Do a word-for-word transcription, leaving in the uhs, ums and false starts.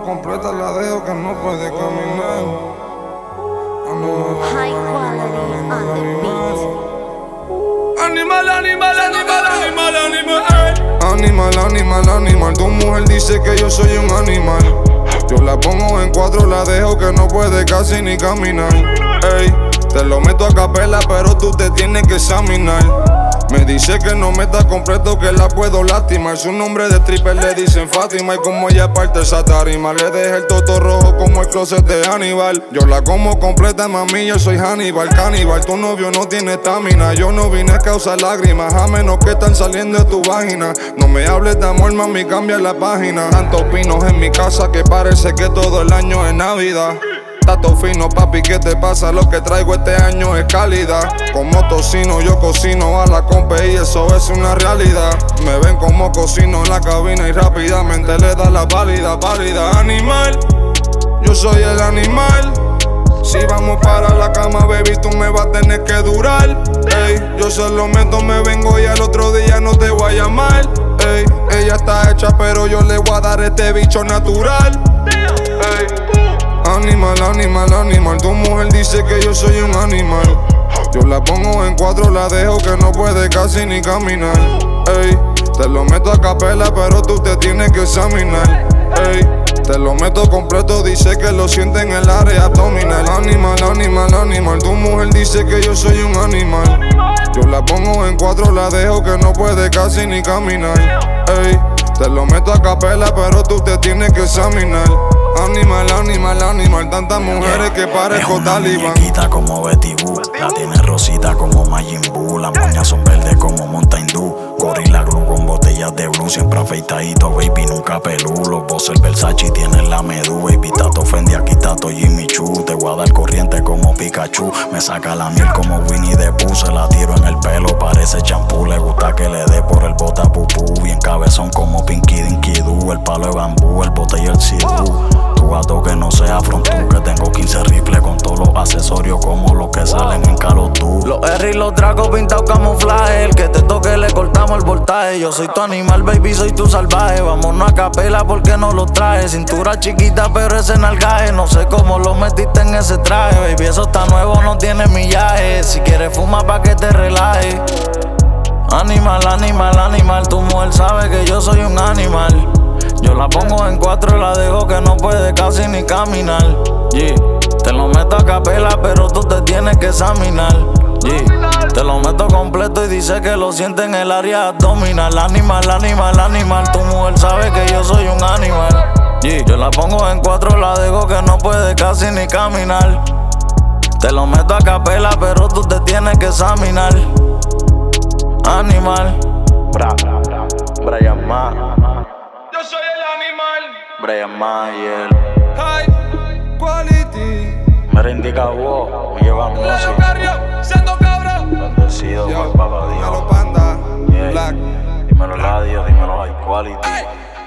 completa la dejo que no puede caminar. High quality on the beat. Animal, animal, animal, animal, animal, ey. Animal, animal, animal. Tu mujer dice que yo soy un animal. Yo la pongo en cuatro, la dejo que no puede casi ni caminar. Ey, te lo meto a capela, pero tú te tienes que examinar. Me dice que no meta completo, que la puedo lastimar. Su nombre de stripper le dicen Fátima. Y como ella parte esa tarima, le deja el toto rojo como el closet de Hannibal. Yo la como completa, mami, yo soy Hannibal, caníbal. Tu novio no tiene estamina. Yo no vine a causar lágrimas, a menos que están saliendo de tu vagina. No me hables de amor, mami, cambia la página. Tantos pinos en mi casa que parece que todo el año es Navidad. Tato fino, papi, ¿qué te pasa? Lo que traigo este año es calidad. Como tocino, yo cocino a la compa y eso es una realidad. Me ven como cocino en la cabina y rápidamente le da la válida, válida. Animal, yo soy el animal. Si vamos para la cama, baby, tú me vas a tener que durar. Ey, yo se lo meto, me vengo y al otro día no te voy a llamar. Ey, ella está hecha, pero yo le voy a dar este bicho natural. Ey. Animal, animal, animal. Tu mujer dice que yo soy un animal. Yo la pongo en cuatro, la dejo que no puede casi ni caminar. Ey, te lo meto a capela, pero tú te tienes que examinar. Ey, te lo meto completo, dice que lo siente en el área abdominal. Animal, animal, animal. Tu mujer dice que yo soy un animal. Yo la pongo en cuatro, la dejo que no puede casi ni caminar. Ey, te lo meto a capela, pero tú te tienes que examinar. Animal, animal, animal, tantas mujeres que parezco talibán. Muñequita como Betty Boo, la tiene rosita como Majin Buu. Las moñas son verdes como Mountain Dew. Gorilla Glue con botellas de blue, siempre afeitadito, baby, nunca pelú. Los bosses Versace tienen la medú, baby, tato Fendi, aquí tato Jimmy Choo. Te voy a dar corriente como Pikachu, me saca la miel como Winnie the Pooh. Se la tiro en el pelo, parece champú, le gusta que le dé por el bota pupú. Bien cabezón como Pinky Dinky Doo, el palo de bambú, el bote y el sidú. Tu gato que no sea frontú, que tengo quince rifles con todos los accesorios como los que salen en Call of Duty. Los R y los dragos pintados camuflaje, el que te toque le cortamos el voltaje. Yo soy tu animal, baby, soy tu salvaje. Vámonos a capela porque no lo traje. Cintura chiquita pero ese nalgaje, no sé cómo lo metiste en ese traje. Baby, eso está nuevo, no tiene millaje. Si quieres fuma pa' que te relaje. Animal, animal, animal, tu mujer sabe que yo soy un animal. Yo la pongo en cuatro y la dejo que no puede casi ni caminar. Yeah. Te lo meto a capela, pero tú te tienes que examinar. Yeah. Te lo meto completo y dice que lo siente en el área abdominal. Animal, animal, animal. Tu mujer sabe que yo soy un animal. Yeah. Yo la pongo en cuatro, la dejo que no puede casi ni caminar. Te lo meto a capela, pero tú te tienes que examinar. Animal. Bra, bra, bra. Brian Ma. Yo soy el animal. Brian Mayer. High quality. Me indica vos, me lleva Leo música. Carrio, siendo cabrón. Bendecido por Yo, papá dímelo, Dios. panda, Yeah. Black. Dímelo radio, dímelo high quality. Hey.